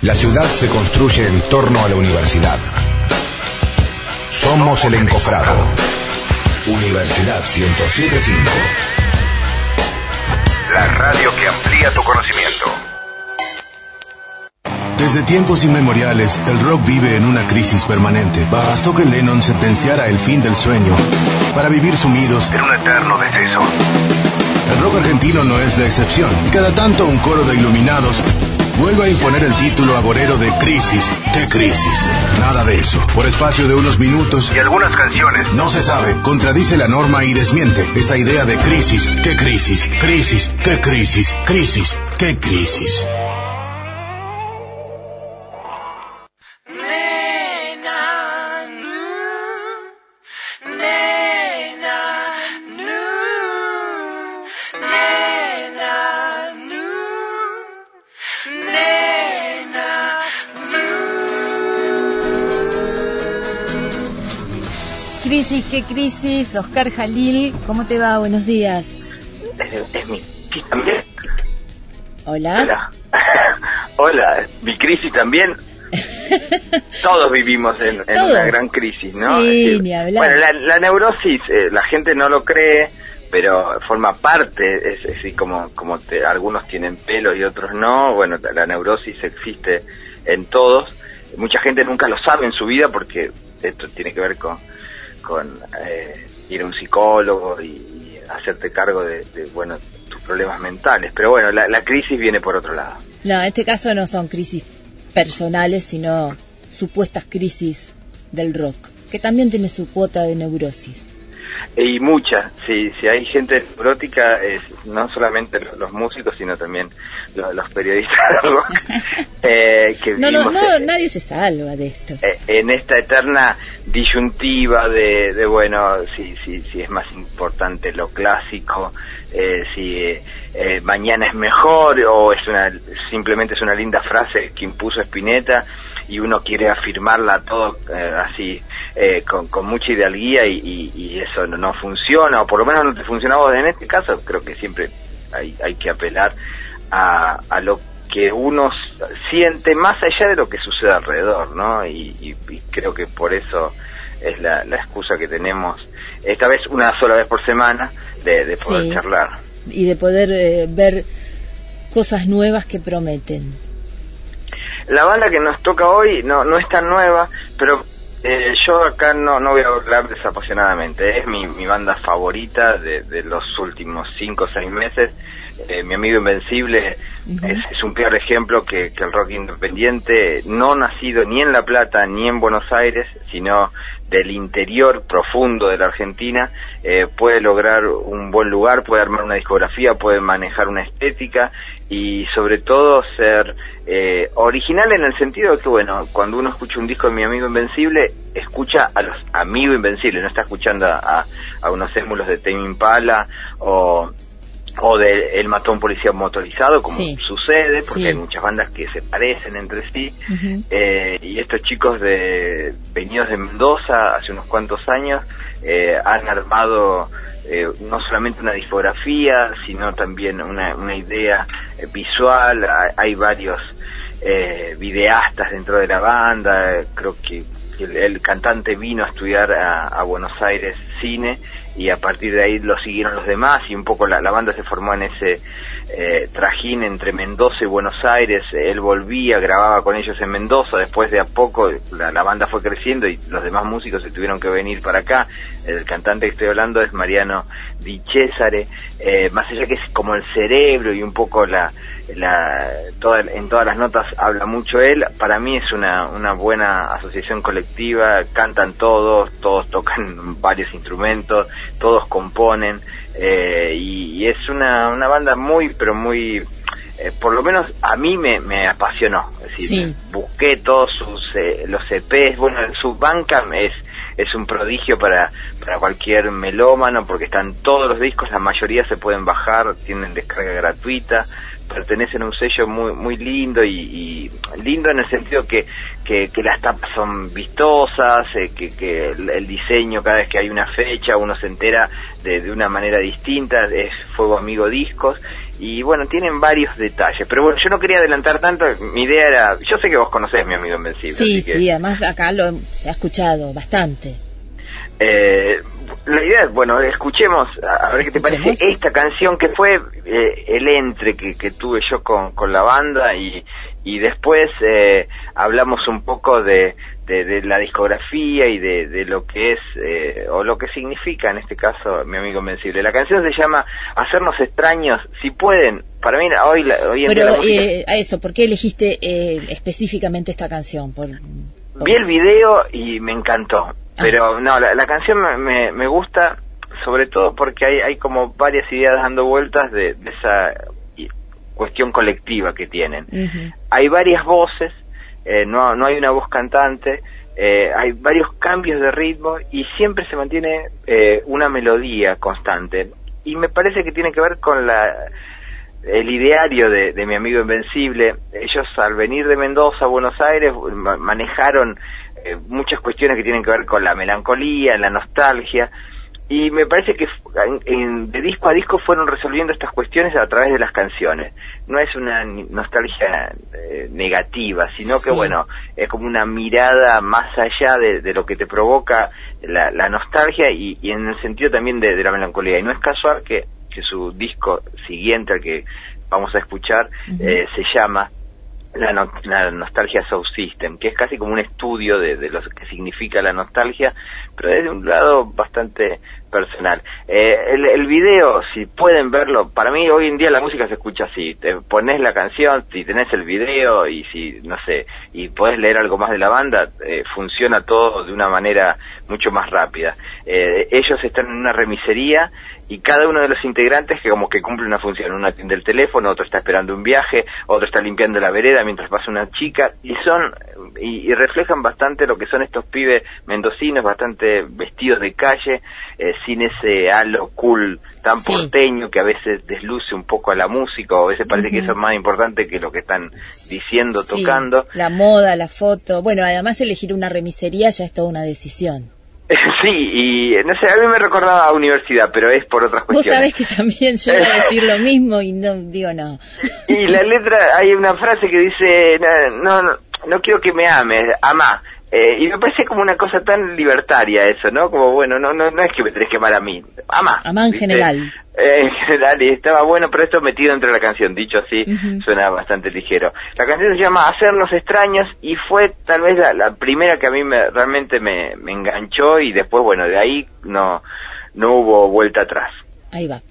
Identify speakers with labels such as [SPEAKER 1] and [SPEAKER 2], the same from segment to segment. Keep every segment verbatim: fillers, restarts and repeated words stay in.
[SPEAKER 1] La ciudad se construye en torno a la universidad. Somos el Encofrado. Universidad ciento siete punto cinco. La radio que amplía tu conocimiento.
[SPEAKER 2] Desde tiempos inmemoriales, el rock vive en una crisis permanente. Bastó que Lennon sentenciara el fin del sueño para vivir sumidos
[SPEAKER 1] en un eterno deceso.
[SPEAKER 2] El rock argentino no es la excepción. Cada tanto un coro de iluminados vuelve a imponer el título agorero de Crisis. ¿Qué crisis? Nada de eso. Por espacio de unos minutos
[SPEAKER 1] y algunas canciones,
[SPEAKER 2] no se sabe, contradice la norma y desmiente esa idea de crisis. ¿Qué crisis? Crisis. ¿Qué crisis? Crisis. ¿Qué crisis?
[SPEAKER 3] Crisis, qué crisis, Oscar Jalil, ¿cómo te va? Buenos días.
[SPEAKER 4] Es, es mi crisis también.
[SPEAKER 3] Hola.
[SPEAKER 4] Hola. Hola, mi crisis también. Todos vivimos en, en
[SPEAKER 3] Todos.
[SPEAKER 4] Una gran crisis, ¿no?
[SPEAKER 3] Sí,
[SPEAKER 4] es decir,
[SPEAKER 3] ni hablar.
[SPEAKER 4] Bueno, la, la neurosis, eh, la gente no lo cree, pero forma parte, es así como, como te, algunos tienen pelos y otros no. Bueno, la, la neurosis existe en todos. Mucha gente nunca lo sabe en su vida porque esto tiene que ver con con eh, ir a un psicólogo y, y hacerte cargo de, de, bueno, tus problemas mentales. Pero bueno, la, la crisis viene por otro lado.
[SPEAKER 3] No, en este caso no son crisis personales, sino supuestas crisis del rock, que también tiene su cuota de neurosis.
[SPEAKER 4] Y mucha, si, si hay gente neurótica, es no solamente los músicos, sino también los, los periodistas de rock. eh, que
[SPEAKER 3] no, no, no,
[SPEAKER 4] en,
[SPEAKER 3] nadie se salva de esto.
[SPEAKER 4] Eh, en esta eterna disyuntiva de, de bueno, si, si, si es más importante lo clásico, eh, si eh, mañana es mejor, o es una simplemente es una linda frase que impuso Spinetta y uno quiere afirmarla todo eh, así eh, con, con mucha hidalguía y, y, y eso no, no funciona, o por lo menos no te funcionaba. En este caso creo que siempre hay, hay que apelar a, a lo que uno siente más allá de lo que sucede alrededor, ¿no? Y, y, y creo que por eso es la, la excusa que tenemos, esta vez una sola vez por semana, de, de poder
[SPEAKER 3] sí.
[SPEAKER 4] charlar.
[SPEAKER 3] Y de poder eh, ver cosas nuevas que prometen.
[SPEAKER 4] La banda que nos toca hoy no no es tan nueva, pero eh, yo acá no no voy a hablar desapasionadamente. Es mi, mi banda favorita de, de los últimos cinco o seis meses. Eh, mi amigo Invencible uh-huh. es, es un peor ejemplo que, que el rock independiente, no nacido ni en La Plata ni en Buenos Aires, sino del interior profundo de la Argentina. Eh, puede lograr un buen lugar, puede armar una discografía, puede manejar una estética y sobre todo ser eh, original en el sentido de que, bueno, cuando uno escucha un disco de Mi Amigo Invencible, escucha a los Amigos Invencibles, no está escuchando a, a, a unos émulos de Tame Impala o o de El Mató a un Policía Motorizado, como
[SPEAKER 3] sí.
[SPEAKER 4] sucede, porque
[SPEAKER 3] sí.
[SPEAKER 4] hay muchas bandas que se parecen entre sí,
[SPEAKER 3] uh-huh.
[SPEAKER 4] eh, y estos chicos de venidos de Mendoza hace unos cuantos años eh, han armado eh, no solamente una discografía, sino también una, una idea eh, visual. Hay, hay varios eh, videastas dentro de la banda. Creo que el, el cantante vino a estudiar a, a Buenos Aires cine, y a partir de ahí lo siguieron los demás, y un poco la, la banda se formó en ese eh, trajín entre Mendoza y Buenos Aires. Él volvía, grababa con ellos en Mendoza, después de a poco la, la banda fue creciendo y los demás músicos se tuvieron que venir para acá. El cantante que estoy hablando es Mariano Di Cesare, eh, más allá que es como el cerebro y un poco la, la toda, en todas las notas habla mucho él. Para mí es una, una buena asociación colectiva, cantan todos, todos tocan varios instrumentos, todos componen, eh, y, y es una, una banda muy, pero muy, eh, por lo menos a mí me, me apasionó. Es decir,
[SPEAKER 3] sí.
[SPEAKER 4] busqué todos sus eh, los E Pes, bueno, su Bandcamp es es un prodigio para para cualquier melómano, porque están todos los discos, la mayoría se pueden bajar, tienen descarga gratuita, pertenecen a un sello muy muy lindo y, y lindo en el sentido que que, que las tapas son vistosas, eh, que, que el, el diseño cada vez que hay una fecha uno se entera de, de una manera distinta. Es Fuego Amigo Discos y bueno, tienen varios detalles, pero bueno, yo no quería adelantar tanto. Mi idea era, yo sé que vos conocés Mi Amigo Invencible.
[SPEAKER 3] Sí,
[SPEAKER 4] así
[SPEAKER 3] sí,
[SPEAKER 4] que,
[SPEAKER 3] además acá lo se ha escuchado bastante.
[SPEAKER 4] Eh, la idea es, bueno, escuchemos, a ver qué te parece esta canción que fue eh, el entre que, que tuve yo con, con la banda y, y después eh, hablamos un poco de, de, de la discografía y de, de lo que es eh, o lo que significa en este caso Mi Amigo Invencible. La canción se llama Hacernos Extraños. Si pueden, para mí hoy, la, hoy en
[SPEAKER 3] Pero
[SPEAKER 4] día la música...
[SPEAKER 3] eh, a eso, ¿por qué elegiste eh, específicamente esta canción? Por, por...
[SPEAKER 4] Vi el video y me encantó. Pero no, la, la canción me, me, me gusta sobre todo porque hay, hay como varias ideas dando vueltas de, de esa cuestión colectiva que tienen. Uh-huh. Hay varias voces, eh, no, no hay una voz cantante, eh, hay varios cambios de ritmo y siempre se mantiene eh, una melodía constante. Y me parece que tiene que ver con la el ideario de, de Mi Amigo Invencible. Ellos al venir de Mendoza a Buenos Aires ma- manejaron eh, muchas cuestiones que tienen que ver con la melancolía, la nostalgia, y me parece que en, en, de disco a disco fueron resolviendo estas cuestiones a través de las canciones. No es una nostalgia eh, negativa, sino que sí, bueno, es como una mirada más allá de, de lo que te provoca la, la nostalgia y, y en el sentido también de, de la melancolía. Y no es casual que que su disco siguiente al que vamos a escuchar uh-huh. eh, se llama la, no, la Nostalgia Sound System, que es casi como un estudio de, de lo que significa la nostalgia, pero desde un lado bastante personal. Eh, el, el video, si pueden verlo, para mí hoy en día la música se escucha así, te pones la canción, si tenés el video y si, no sé, y podés leer algo más de la banda, eh, funciona todo de una manera mucho más rápida. Eh, ellos están en una remisería y cada uno de los integrantes que como que cumple una función, uno atiende el teléfono, otro está esperando un viaje, otro está limpiando la vereda mientras pasa una chica, y son y, y reflejan bastante lo que son estos pibes mendocinos, bastante vestidos de calle, eh, sin ese halo cool tan sí. porteño que a veces desluce un poco a la música, o a veces parece uh-huh. que eso es más importante que lo que están diciendo, sí, tocando.
[SPEAKER 3] La moda, la foto, bueno, además elegir una remisería ya es toda una decisión.
[SPEAKER 4] Sí, y no sé, a mí me recordaba a universidad, pero es por otras cuestiones.
[SPEAKER 3] Vos sabés que también yo iba a decir lo mismo y no digo no.
[SPEAKER 4] Y la letra, hay una frase que dice, no, no, no quiero que me ames, amá. Eh, y me parece como una cosa tan libertaria eso, ¿no? Como, bueno, no no no es que me tenés que amar a mí, amá.
[SPEAKER 3] Amá en ¿viste? General.
[SPEAKER 4] Eh, en general, y estaba bueno, pero esto metido entre la canción, dicho así, uh-huh. suena bastante ligero. La canción se llama Hacernos Extraños y fue tal vez la, la primera que a mí me, realmente me, me enganchó, y después, bueno, de ahí no, no hubo vuelta atrás.
[SPEAKER 3] Ahí va.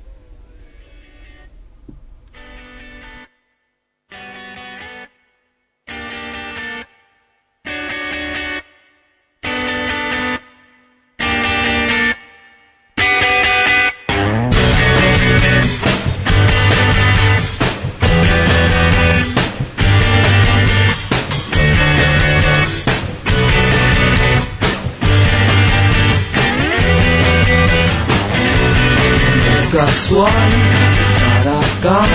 [SPEAKER 5] Casual estar acá,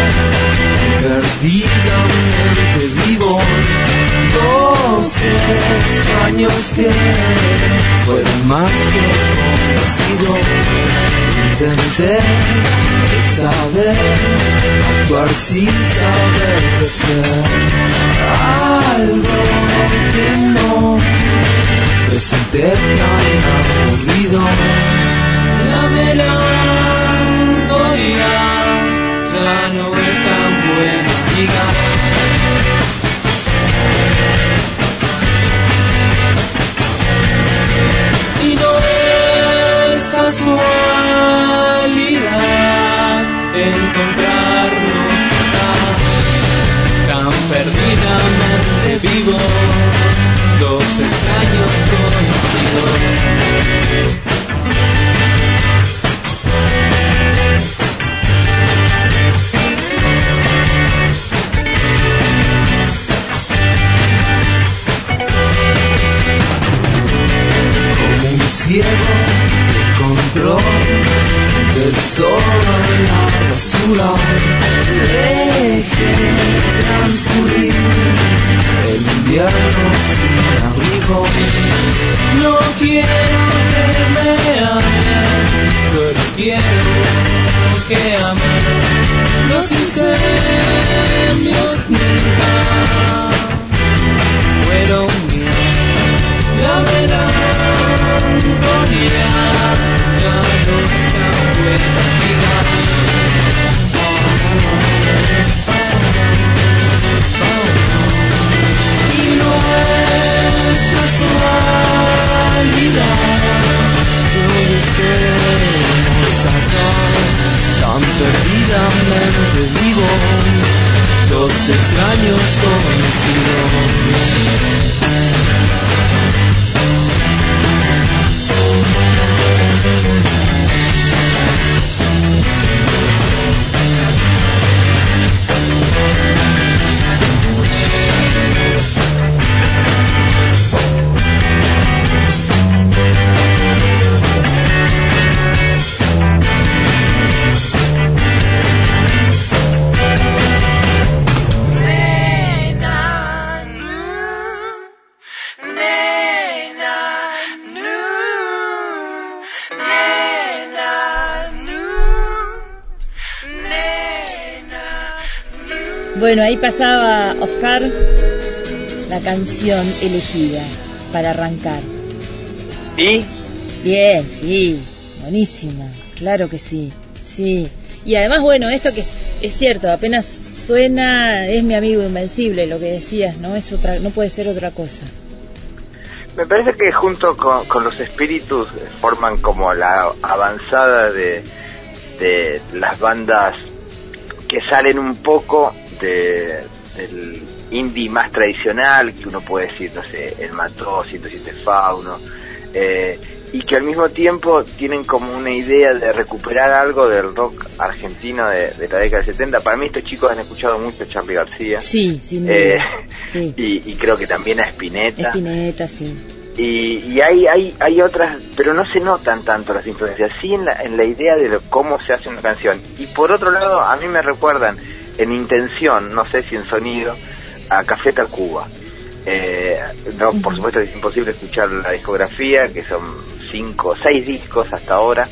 [SPEAKER 5] perdidamente vivos, dos extraños que fueron más que conocidos. Intenté esta vez actuar sin saber qué ser, algo que no presenté tan aburrido. La melancolía ya no es tan buena amiga. Y no es casualidad encontrarnos acá, tan perdidamente vivos, dos extraños conocidos. Ciego que encontró un tesoro en la basura, dejé transcurrir el invierno sin abrigo. No quiero que me ames, solo quiero que ames. Los incendios nunca fueron míos. La melancolía ya no está buena. Y no es casualidad que hoy estemos acá, tan perdidamente vivos, los extraños conocidos.
[SPEAKER 3] Bueno, ahí pasaba Oscar la canción elegida para arrancar.
[SPEAKER 4] ¿Y?
[SPEAKER 3] Bien, sí, buenísima, claro que sí, sí. Y además, bueno, esto que es cierto, apenas suena, es mi amigo invencible, lo que decías, no es otra, no puede ser otra cosa.
[SPEAKER 4] Me parece que junto con, con los espíritus forman como la avanzada de, de las bandas que salen un poco de, del indie más tradicional, que uno puede decir, no sé, El Mató, ciento siete Fauno, eh, y que al mismo tiempo tienen como una idea de recuperar algo del rock argentino de, de la década del setenta. Para mí estos chicos han escuchado mucho a Charly García.
[SPEAKER 3] Sí, sin duda.
[SPEAKER 4] Eh,
[SPEAKER 3] sí.
[SPEAKER 4] Y, y creo que también a Spinetta.
[SPEAKER 3] Spinetta, sí.
[SPEAKER 4] Y, y hay, hay hay otras, pero no se notan tanto las influencias, sí en la, en la idea de lo, cómo se hace una canción. Y por otro lado, a mí me recuerdan en intención, no sé si en sonido, a Café Tacuba. Eh, no, por supuesto es imposible escuchar la discografía, que son cinco, seis discos hasta ahora,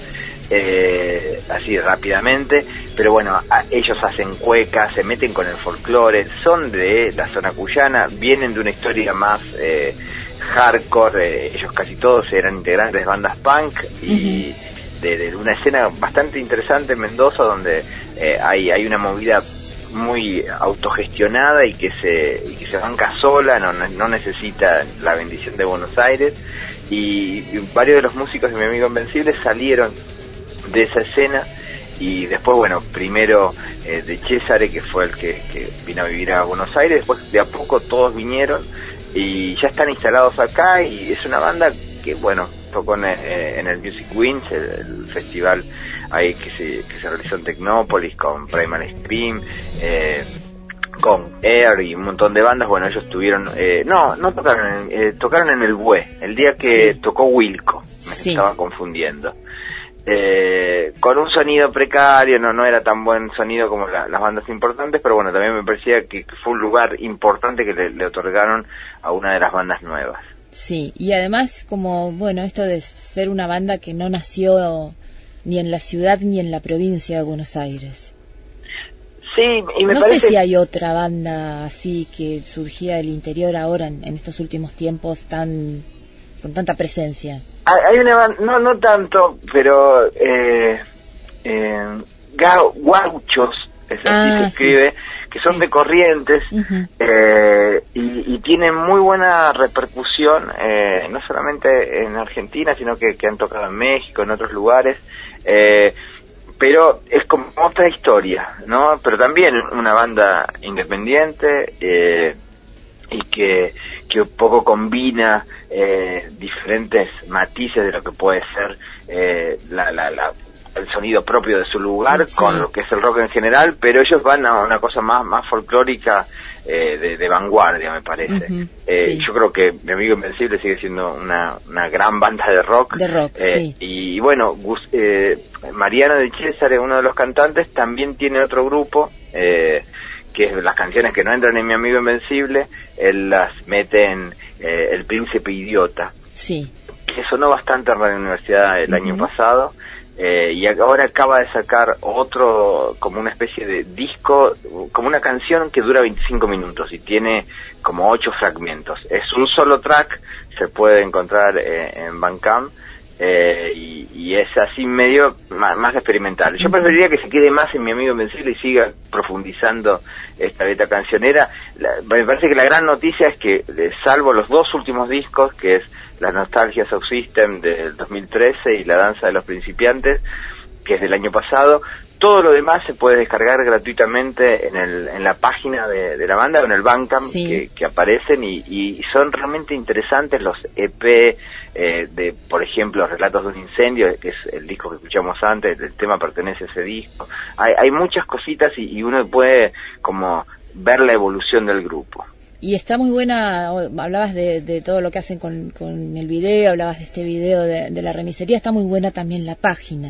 [SPEAKER 4] eh, así rápidamente, pero bueno, a, ellos hacen cuecas, se meten con el folclore, son de la zona cuyana, vienen de una historia más eh, hardcore, eh, ellos casi todos eran integrantes de bandas punk y uh-huh. de, de una escena bastante interesante en Mendoza, donde eh, hay, hay una movida muy autogestionada y que se y que se banca sola, no, no necesita la bendición de Buenos Aires, y, y varios de los músicos de Mi Amigo Invencible salieron de esa escena, y después, bueno, primero eh, de Césare, que fue el que, que vino a vivir a Buenos Aires, después de a poco todos vinieron y ya están instalados acá, y es una banda que, bueno, tocó en, en el Music Wings, el, el festival ahí que se, que se realizó en Tecnópolis, con Primal Scream, eh, con Air y un montón de bandas. Bueno, ellos tuvieron, eh, no, no tocaron, eh, tocaron en el Bue, el día que sí. tocó Wilco, me sí. estaba confundiendo. Eh, con un sonido precario, no no era tan buen sonido como la, las bandas importantes, pero bueno, también me parecía que fue un lugar importante que le, le otorgaron a una de las bandas nuevas.
[SPEAKER 3] Sí, y además, como, bueno, esto de ser una banda que no nació ni en la ciudad ni en la provincia de Buenos Aires.
[SPEAKER 4] Sí, y me
[SPEAKER 3] no
[SPEAKER 4] parece...
[SPEAKER 3] sé si hay otra banda así que surgía del interior ahora en, en estos últimos tiempos tan con tanta presencia.
[SPEAKER 4] Hay una banda, no no tanto, pero eh, eh, Gauchos, es así ah, se escribe, sí. que son sí. de Corrientes, uh-huh. eh, y, y tienen muy buena repercusión, eh, no solamente en Argentina, sino que, que han tocado en México, en otros lugares. Eh, pero es como otra historia, ¿no? Pero también una banda independiente, eh, y que, que un poco combina eh, diferentes matices de lo que puede ser eh, la, la, la, el sonido propio de su lugar, sí. con lo que es el rock en general, pero ellos van a una cosa más, más folclórica, eh, de, de vanguardia, me parece. Uh-huh, eh, sí. Yo creo que Mi Amigo Invencible sigue siendo una, una gran banda de rock.
[SPEAKER 3] De rock,
[SPEAKER 4] eh,
[SPEAKER 3] sí.
[SPEAKER 4] Y bueno, Gus, eh, Mariano de César, uno de los cantantes, también tiene otro grupo, eh, que es las canciones que no entran en Mi Amigo Invencible, él las mete en eh, El Príncipe Idiota.
[SPEAKER 3] Sí.
[SPEAKER 4] Que sonó bastante en Radio Universidad el uh-huh. año pasado, eh, y ahora acaba de sacar otro, como una especie de disco, como una canción que dura veinticinco minutos y tiene como ocho fragmentos. Es un solo track, se puede encontrar eh, en Bandcamp, eh, y, y es así medio más, más experimental. Yo preferiría que se quede más en Mi Amigo Invencible y siga profundizando esta beta cancionera. La, me parece que la gran noticia es que, eh, salvo los dos últimos discos, que es La Nostalgia Subsystem del dos mil trece y La Danza de los Principiantes, que es del año pasado, todo lo demás se puede descargar gratuitamente en el en la página de, de la banda o en el Bandcamp, sí. que, que aparecen y, y son realmente interesantes los E P eh, de, por ejemplo, Relatos de un Incendio, que es el disco que escuchamos antes, el tema pertenece a ese disco. Hay, hay muchas cositas y, y uno puede como ver la evolución del grupo.
[SPEAKER 3] Y está muy buena, hablabas de, de todo lo que hacen con, con el video, hablabas de este video de, de la remisería, está muy buena también la página.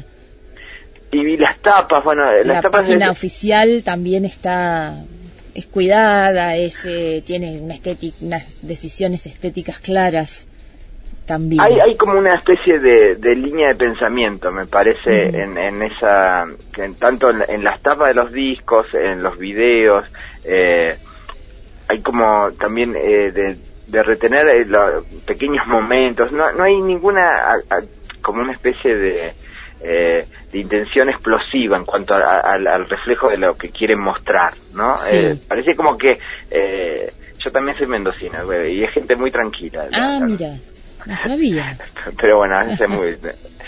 [SPEAKER 4] Y las tapas, bueno, las
[SPEAKER 3] la
[SPEAKER 4] tapas...
[SPEAKER 3] página
[SPEAKER 4] de...
[SPEAKER 3] oficial también está, es cuidada, es, eh, tiene una estética, unas decisiones estéticas claras también.
[SPEAKER 4] Hay, hay como una especie de, de línea de pensamiento, me parece, uh-huh. en, en esa, en, tanto en, en las tapas de los discos, en los videos, eh, hay como también eh, de, de retener eh, los pequeños momentos, no, no hay ninguna, a, a, como una especie de... Eh, de intención explosiva en cuanto a, a, al reflejo de lo que quieren mostrar, ¿no?
[SPEAKER 3] Sí.
[SPEAKER 4] Eh, parece como que eh, yo también soy mendocina, y es gente muy tranquila.
[SPEAKER 3] Ah,
[SPEAKER 4] ¿no?
[SPEAKER 3] Mira, no sabía.
[SPEAKER 4] Pero bueno, a veces es muy...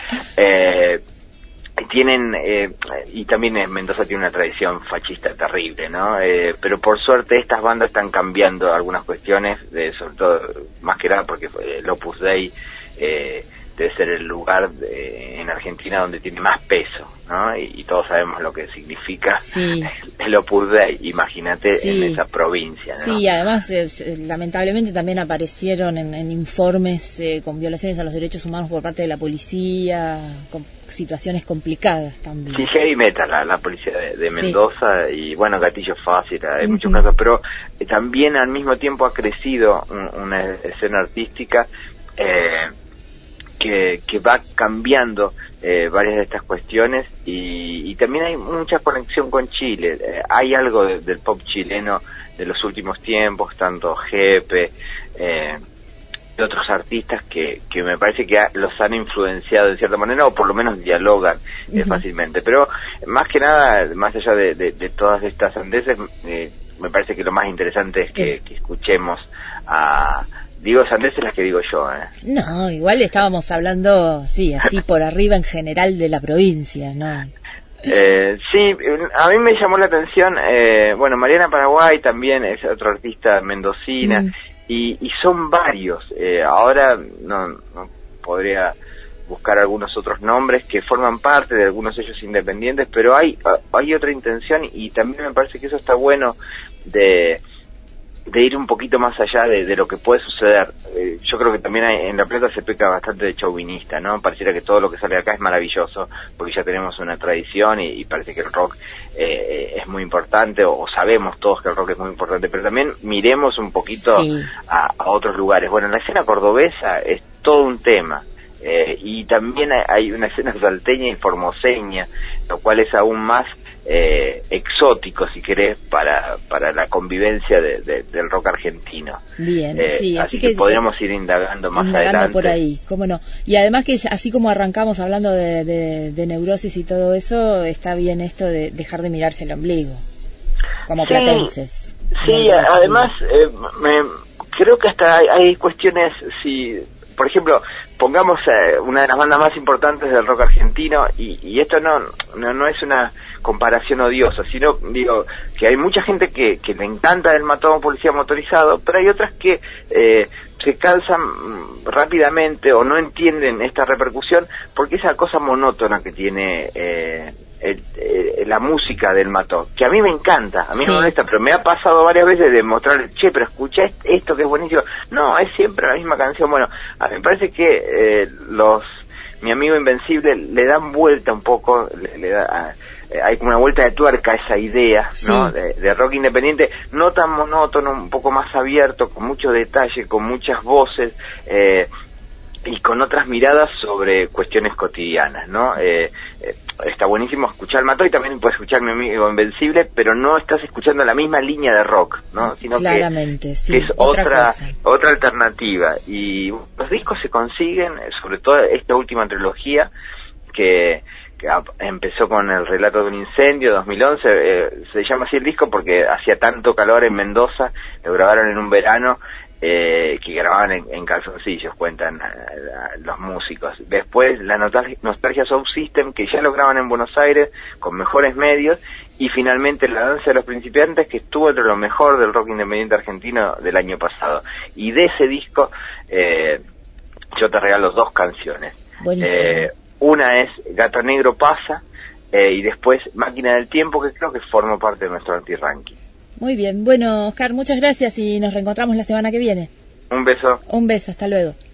[SPEAKER 4] Eh, tienen, eh, y también en Mendoza tiene una tradición fascista terrible, ¿no? Eh, pero por suerte estas bandas están cambiando algunas cuestiones, de, sobre todo, más que nada porque el Opus Dei... Eh, debe ser el lugar de, en Argentina donde tiene más peso, ¿no? Y, y todos sabemos lo que significa
[SPEAKER 3] sí.
[SPEAKER 4] el, el Opus Dei, imagínate
[SPEAKER 3] sí.
[SPEAKER 4] en esa provincia, ¿no?
[SPEAKER 3] Sí, además, eh, lamentablemente también aparecieron en, en informes eh, con violaciones a los derechos humanos por parte de la policía, con situaciones complicadas también.
[SPEAKER 4] Sí, heavy metal, la, la policía de, de Mendoza, sí. Y bueno, gatillo fácil, hay uh-huh. muchos casos, pero eh, también al mismo tiempo ha crecido un, una escena artística, eh, Que, que va cambiando eh, varias de estas cuestiones y, y también hay mucha conexión con Chile. Eh, hay algo de, del pop chileno de los últimos tiempos, tanto Jepe, eh, de otros artistas que, que me parece que ha, los han influenciado de cierta manera o por lo menos dialogan eh, uh-huh. fácilmente. Pero más que nada, más allá de, de, de todas estas sandeces, eh, me parece que lo más interesante es que, es. que escuchemos a... Digo sandeces las que digo yo, ¿eh?
[SPEAKER 3] No, igual estábamos hablando, sí, así por arriba en general de la provincia, ¿no?
[SPEAKER 4] Eh, sí, a mí me llamó la atención, eh, bueno, Mariana Paraguay también es otra artista mendocina, mm. y, y son varios, eh, ahora no, no podría buscar algunos otros nombres que forman parte de algunos sellos independientes, pero hay, hay otra intención y también me parece que eso está bueno de... de ir un poquito más allá de, de lo que puede suceder. Eh, yo creo que también hay, en La Plata se peca bastante de chauvinista, ¿no? Pareciera que todo lo que sale de acá es maravilloso, porque ya tenemos una tradición y, y parece que el rock eh, es muy importante, o, o sabemos todos que el rock es muy importante, pero también miremos un poquito sí. a, a otros lugares. Bueno, en la escena cordobesa es todo un tema, eh, y también hay, hay una escena salteña y formoseña, lo cual es aún más Eh, exótico, si querés, para para la convivencia de, de, del rock argentino.
[SPEAKER 3] Bien,
[SPEAKER 4] eh,
[SPEAKER 3] sí,
[SPEAKER 4] así,
[SPEAKER 3] así
[SPEAKER 4] que,
[SPEAKER 3] que
[SPEAKER 4] podríamos ir indagando más
[SPEAKER 3] indagando
[SPEAKER 4] adelante.
[SPEAKER 3] por ahí, cómo no. Y además que así como arrancamos hablando de, de, de neurosis y todo eso, está bien esto de dejar de mirarse el ombligo, como
[SPEAKER 4] sí,
[SPEAKER 3] platenses.
[SPEAKER 4] Sí, además, eh, me, creo que hasta hay, hay cuestiones, si, por ejemplo, pongamos eh, una de las bandas más importantes del rock argentino, y, y esto no, no no es una comparación odiosa, sino digo que hay mucha gente que, que le encanta el Matón a un Policía Motorizado, pero hay otras que eh, se cansan rápidamente o no entienden esta repercusión porque esa cosa monótona que tiene eh, el, eh, la música del Matón, que a mí me encanta, a mí sí. no me molesta, pero me ha pasado varias veces de mostrarle, che, pero escucha esto que es buenísimo. No, es siempre la misma canción. Bueno, a mí me parece que eh, los Mi Amigo Invencible le dan vuelta un poco, le, le da... A, eh, hay como una vuelta de tuerca a esa idea, ¿no?
[SPEAKER 3] Sí.
[SPEAKER 4] De, de rock independiente, no tan monótono, un poco más abierto, con mucho detalle, con muchas voces, eh, y con otras miradas sobre cuestiones cotidianas, ¿no? Eh, eh, está buenísimo escuchar Mató y también puedes escuchar Mi Amigo Invencible, pero no estás escuchando la misma línea de rock, ¿no? Sino
[SPEAKER 3] Claramente,
[SPEAKER 4] que,
[SPEAKER 3] sí,
[SPEAKER 4] que es
[SPEAKER 3] otra
[SPEAKER 4] otra
[SPEAKER 3] cosa.
[SPEAKER 4] otra alternativa. Y los discos se consiguen, sobre todo esta última trilogía, que, que a, empezó con El Relato de un Incendio, dos mil once, eh, se llama así el disco porque hacía tanto calor en Mendoza, lo grabaron en un verano, Eh, que grababan en, en calzoncillos, cuentan uh, los músicos. Después la Nostalgia, Nostalgia Sound System, que ya lo graban en Buenos Aires con mejores medios, y finalmente La Danza de los Principiantes, que estuvo entre lo mejor del rock independiente argentino del año pasado. Y de ese disco eh, yo te regalo dos canciones. Eh, una es Gato Negro Pasa, eh, y después Máquina del Tiempo, que creo que forma parte de nuestro anti-ranking.
[SPEAKER 3] Muy bien. Bueno, Oscar, muchas gracias y nos reencontramos la semana que viene.
[SPEAKER 4] Un beso.
[SPEAKER 3] Un beso, hasta luego.